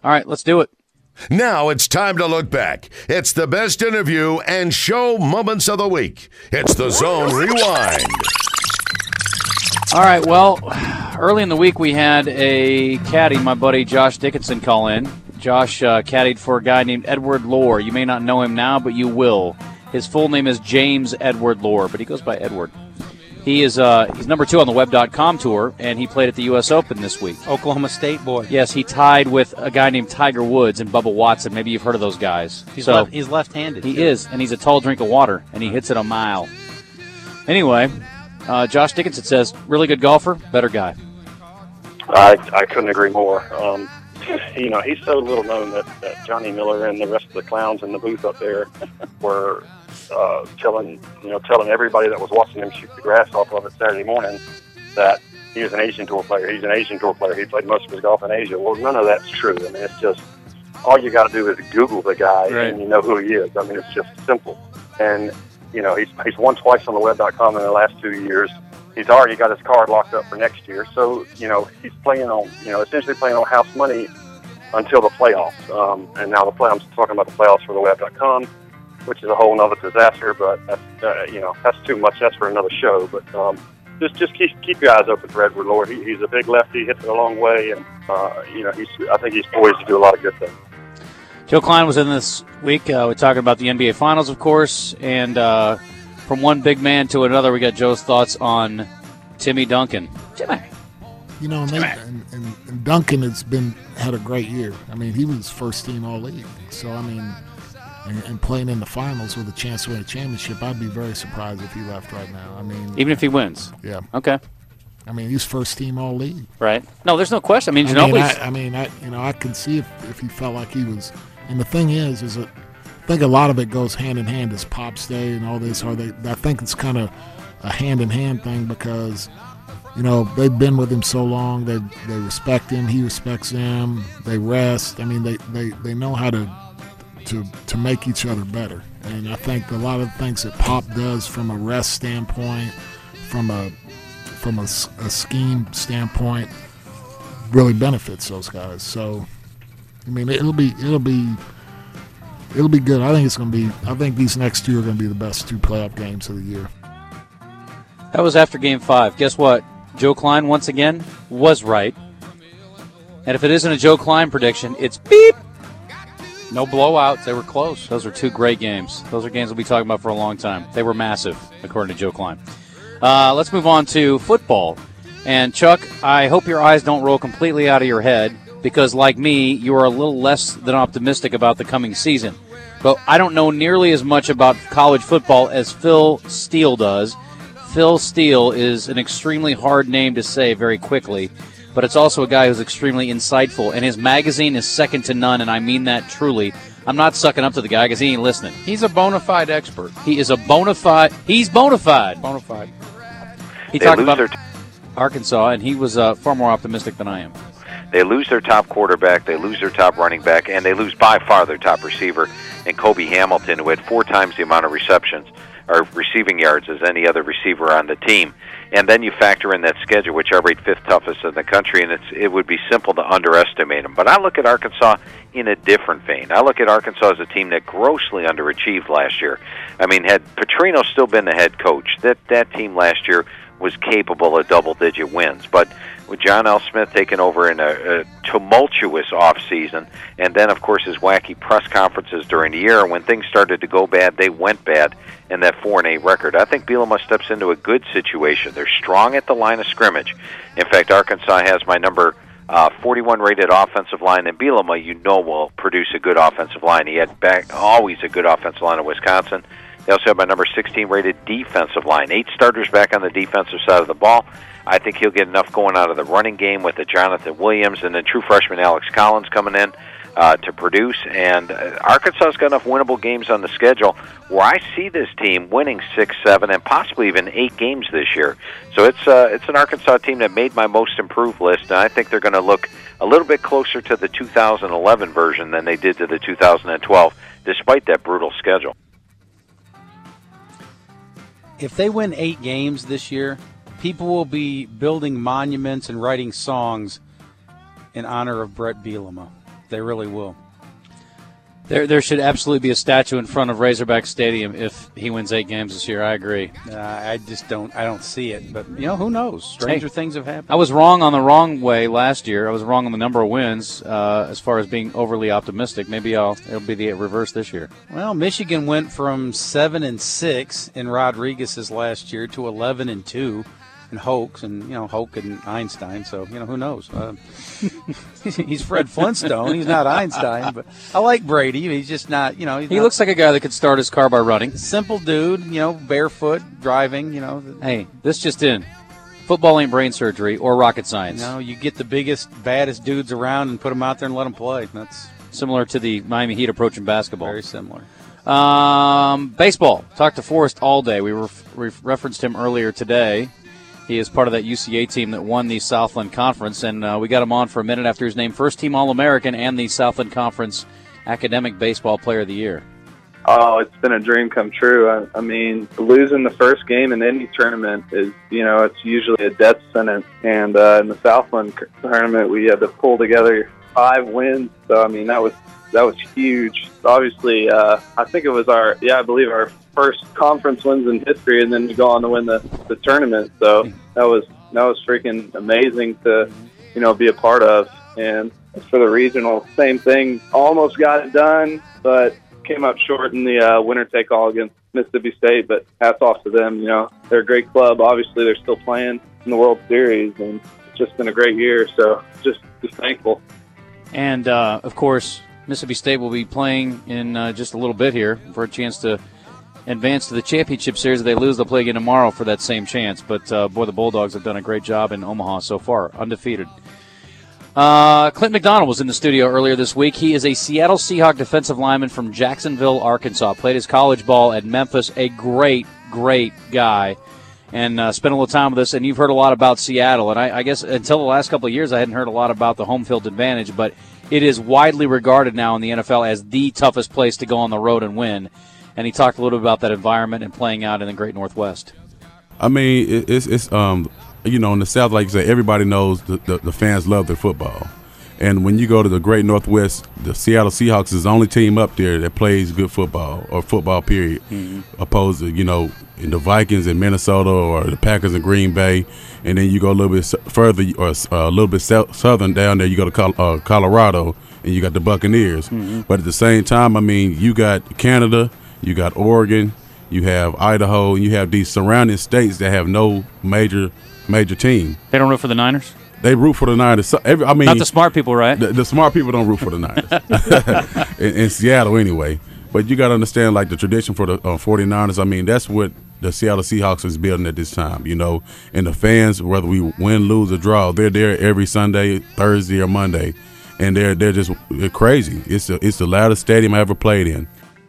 All right, let's do it. Now it's time to look back. It's the best interview and show moments of the week. It's the Zone Rewind. All right, well, early in the week we had a caddy, my buddy Josh Dickinson, call in. Josh caddied for a guy named Edward Lohr. You may not know him now, but you will. His full name is James Edward Lohr, but he goes by Edward. He's number 2 on the Web.com tour, and he played at the U.S. Open this week. Oklahoma State boy. Yes, he tied with a guy named Tiger Woods and Bubba Watson. Maybe you've heard of those guys. He's left-handed. He is, and he's a tall drink of water, and he hits it a mile. Anyway, Josh Dickinson says, really good golfer, better guy. I couldn't agree more. He's so little known that Johnny Miller and the rest of the clowns in the booth up there were telling everybody that was watching him shoot the grass off of it Saturday morning that he was an Asian Tour player. He's an Asian Tour player. He played most of his golf in Asia. Well, none of that's true. I mean, it's just all you got to do is Google the guy and you know who he is. I mean, it's just simple. And he's won twice on the Web.com in the last 2 years. He's already got his card locked up for next year. So, he's playing on, essentially playing on house money until the playoffs. And now I'm talking about the playoffs for the Web.com, which is a whole other disaster, but that's too much. That's for another show. But just keep your eyes open for Edward Lohr. He's a big lefty, hits it a long way, and I think he's poised to do a lot of good things. Joe Klein was in this week. We're talking about the NBA Finals, of course, and from one big man to another, we got Joe's thoughts on Timmy Duncan. Timmy. And Duncan had a great year. I mean, he was first team all-league. So, I mean, and playing in the finals with a chance to win a championship, I'd be very surprised if he left right now. I mean, even if he wins? Yeah. Okay. I mean, he's first team all-league. Right. No, there's no question. I mean, I can see if he felt like he was. And the thing is I think a lot of it goes hand in hand. His Pops Day and all this. I think it's kind of a hand-in-hand thing because, they've been with him so long. They respect him. He respects them. They rest. I mean, they know how to make each other better. And I think a lot of the things that Pop does from a rest standpoint, from a scheme standpoint, really benefits those guys. So, I mean, it'll be good. I think these next two are going to be the best 2 playoff games of the year. That was after Game 5. Guess what? Joe Klein, once again, was right. And if it isn't a Joe Klein prediction, it's beep. No blowouts. They were close. Those are 2 great games. Those are games we'll be talking about for a long time. They were massive, according to Joe Klein. Let's move on to football. And, Chuck, I hope your eyes don't roll completely out of your head because, like me, you are a little less than optimistic about the coming season. But I don't know nearly as much about college football as Phil Steele does. Phil Steele is an extremely hard name to say very quickly, but it's also a guy who's extremely insightful, and his magazine is second to none, and I mean that truly. I'm not sucking up to the guy because he ain't listening. He's a bona fide expert. He's bona fide. Bona fide. He talked about Arkansas, and he was far more optimistic than I am. They lose their top quarterback, they lose their top running back, and they lose by far their top receiver in Kobe Hamilton, who had 4 times the amount of receptions or receiving yards as any other receiver on the team. And then you factor in that schedule, which I rate 5th toughest in the country, and it would be simple to underestimate them. But I look at Arkansas in a different vein. I look at Arkansas as a team that grossly underachieved last year. I mean, had Petrino still been the head coach, that team last year was capable of double-digit wins. But with John L. Smith taking over in a tumultuous offseason, and then, of course, his wacky press conferences during the year, when things started to go bad, they went bad in that 4-8 record. I think Bielema steps into a good situation. They're strong at the line of scrimmage. In fact, Arkansas has my number 41 rated offensive line, and Bielema, will produce a good offensive line. He had always a good offensive line in Wisconsin. They also have my number 16 rated defensive line. 8 starters back on the defensive side of the ball. I think he'll get enough going out of the running game with the Jonathan Williams and then true freshman Alex Collins coming in to produce. And Arkansas's got enough winnable games on the schedule where I see this team winning 6, 7, and possibly even 8 games this year. So it's an Arkansas team that made my most improved list, and I think they're going to look a little bit closer to the 2011 version than they did to the 2012, despite that brutal schedule. If they win 8 games this year, people will be building monuments and writing songs in honor of Brett Bielema. They really will. There should absolutely be a statue in front of Razorback Stadium if he wins 8 games this year. I agree. I just don't see it. But, who knows? Stranger things have happened. I was wrong on the wrong way last year. I was wrong on the number of wins as far as being overly optimistic. Maybe it'll be the reverse this year. Well, Michigan went from 7-6 in Rodriguez's last year to 11-2. And Hoke and Einstein, so who knows? He's Fred Flintstone. He's not Einstein, but I like Brady. He's just not. He looks like a guy that could start his car by running. Simple dude, barefoot driving. Hey, this just in: football ain't brain surgery or rocket science. You get the biggest, baddest dudes around and put them out there and let them play. That's similar to the Miami Heat approach in basketball. Very similar. Baseball. Talked to Forrest all day. We referenced him earlier today. He is part of that UCA team that won the Southland Conference, and we got him on for a minute after his named first-team All-American and the Southland Conference Academic Baseball Player of the Year. Oh, it's been a dream come true. I mean, losing the first game in any tournament is, it's usually a death sentence. And in the Southland tournament, we had to pull together 5 wins. So, I mean, that was huge. Obviously, I think it was our first conference wins in history, and then we go on to win the tournament. So that was freaking amazing to, be a part of. And for the regional, same thing. Almost got it done, but came up short in the winner take all against Mississippi State. But hats off to them. They're a great club. Obviously, they're still playing in the World Series, and it's just been a great year. So just thankful. And of course, Mississippi State will be playing in just a little bit here for a chance to advance to the championship series. If they lose, they'll play again tomorrow for that same chance. But, boy, the Bulldogs have done a great job in Omaha so far, undefeated. Clint McDonald was in the studio earlier this week. He is a Seattle Seahawks defensive lineman from Jacksonville, Arkansas. Played his college ball at Memphis. A great, great guy. And spent a little time with us. And you've heard a lot about Seattle. And I guess until the last couple of years, I hadn't heard a lot about the home field advantage. But it is widely regarded now in the NFL as the toughest place to go on the road and win. And he talked a little bit about that environment and playing out in the Great Northwest. I mean, it's in the South, like you say, everybody knows the fans love their football. And when you go to the Great Northwest, the Seattle Seahawks is the only team up there that plays good football, or football period, opposed to, in the Vikings in Minnesota or the Packers in Green Bay. And then you go a little bit further or a little bit southern down there, you go to Colorado, and you got the Buccaneers. But at the same time, I mean, you got Canada, you got Oregon, you have Idaho, and you have these surrounding states that have no major team. They don't root for the Niners? They root for the Niners. Not the smart people, right? The smart people don't root for the Niners. in Seattle, anyway. But you got to understand, like, the tradition for the 49ers, I mean, that's what the Seattle Seahawks is building at this time, And the fans, whether we win, lose, or draw, they're there every Sunday, Thursday, or Monday. And they're crazy. It's the loudest stadium I ever played in.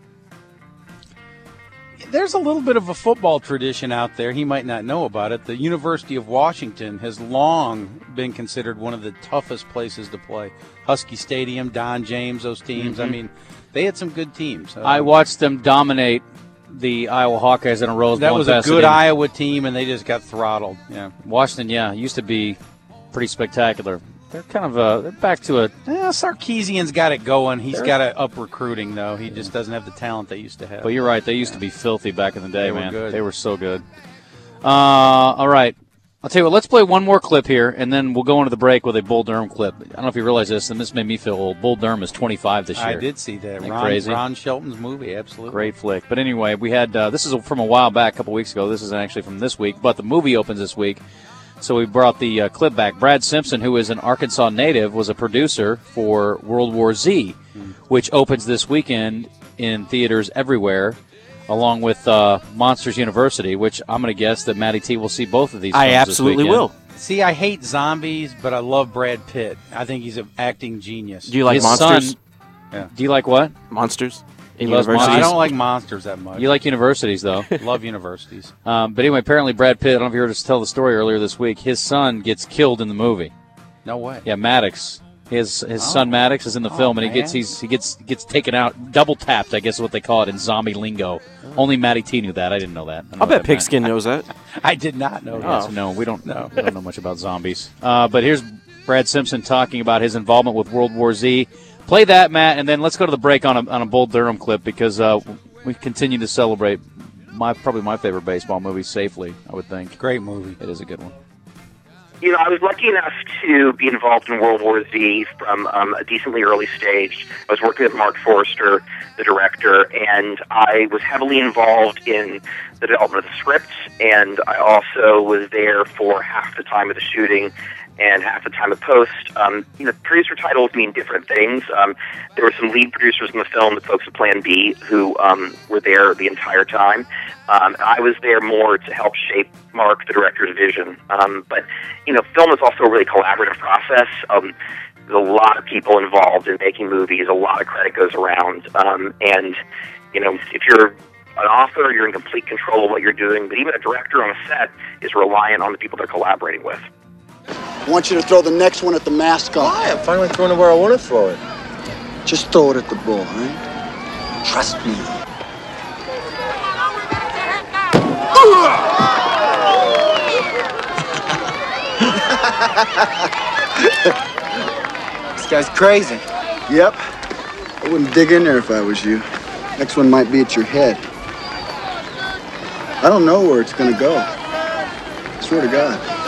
There's a little bit of a football tradition out there. He might not know about it. The University of Washington has long been considered one of the toughest places to play. Husky Stadium, Don James, those teams. I mean, they had some good teams. I watched them dominate the Iowa Hawkeyes in a Rose Bowl. That was a good Iowa team, and they just got throttled. Yeah, Washington, used to be pretty spectacular. They're kind of they're back to Sarkisian's got it going. He's got to up recruiting, though. He just doesn't have the talent they used to have. But you're right. They used to be filthy back in the day, man. Good. They were so good. All right. I'll tell you what, let's play one more clip here, and then we'll go into the break with a Bull Durham clip. I don't know if you realize this, and this made me feel old. Bull Durham is 25 this year. I did see that. Crazy? Ron Shelton's movie, absolutely. Great flick. But anyway, we had this is from a while back, a couple weeks ago. This isn't actually from this week, but the movie opens this week. So we brought the clip back. Brad Simpson, who is an Arkansas native, was a producer for World War Z, which opens this weekend in theaters everywhere, along with Monsters University, which I'm going to guess that Matty T will see both of these films I absolutely this will. See, I hate zombies, but I love Brad Pitt. I think he's an acting genius. Do you like His Monsters? Son, do you like what? Monsters? He loves I don't like monsters that much. You like universities, though. Love universities. But anyway, apparently Brad Pitt, I don't know if you heard us tell the story earlier this week, his son gets killed in the movie. No way. Yeah, Maddox. His son Maddox is in the film, and he gets taken out, double tapped, I guess is what they call it in zombie lingo. Only Matty T knew that. I didn't know that. I'll bet Pigskin knows that. I did not know that. So no, we don't know much about zombies. But here's Brad Simpson talking about his involvement with World War Z. Play that, Matt, and then let's go to the break on a Bull Durham clip because we continue to celebrate probably my favorite baseball movie, Safely, I would think. Great movie. It is a good one. I was lucky enough to be involved in World War Z from a decently early stage. I was working with Mark Forster, the director, and I was heavily involved in the development of the script, and I also was there for half the time of the shooting and half the time of post. Producer titles mean different things. There were some lead producers in the film, the folks at Plan B, who were there the entire time. I was there more to help shape Mark, the director's vision. But film is also a really collaborative process. There's a lot of people involved in making movies. A lot of credit goes around. And if you're an author, you're in complete control of what you're doing. But even a director on a set is reliant on the people they're collaborating with. I want you to throw the next one at the mascot. Why? I'm finally throwing it where I want to throw it. Just throw it at the ball, all right? Trust me. This guy's crazy. Yep. I wouldn't dig in there if I was you. Next one might be at your head. I don't know where it's gonna go. I swear to God.